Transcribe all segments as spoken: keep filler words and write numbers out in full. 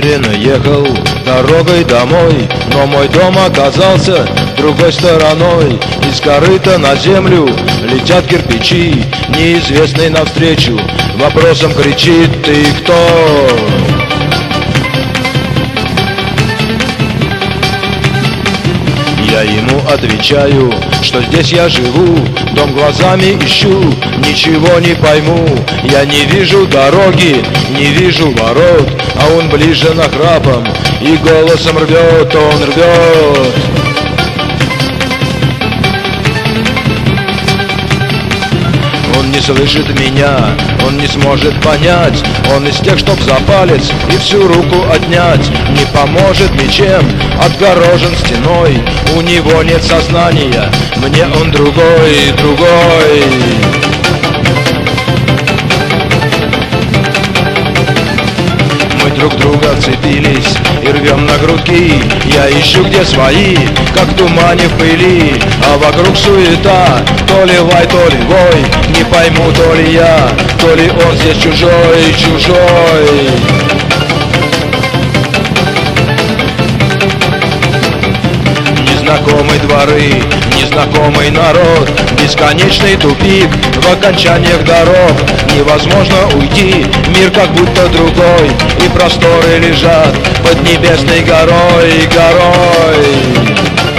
Уверенно ехал дорогой домой, но мой дом оказался другой стороной. Из корыта на землю летят кирпичи, неизвестный навстречу вопросом кричит: ты кто? Я ему отвечаю, что здесь я живу, дом глазами ищу, ничего не пойму. Я не вижу дороги, не вижу ворот, а он ближе нахрапом и голосом рвет, он рвет. Он не слышит меня, он не сможет понять. Он из тех, чтоб за палец и всю руку отнять. Не поможет ничем, отгорожен стеной. У него нет сознания, мне он другой, другой. Мы друг друга вцепились и рвем на грудки. Я ищу, где свои, как в тумане в пыли. А вокруг суета, то ли лай, то ли вой. Не пойму, то ли я, то ли он здесь чужой, чужой. Незнакомые дворы, незнакомый народ, бесконечный тупик в окончаниях дорог. Невозможно уйти, мир как будто другой, и просторы лежат под небесной горой, горой.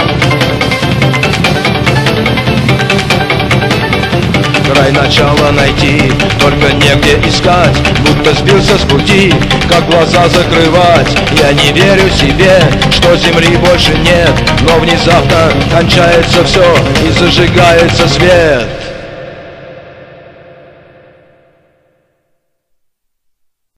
Край начала найти, только негде искать, будто сбился с пути, как глаза закрывать. Я не верю себе, что земли больше нет, но внезапно кончается все и зажигается свет.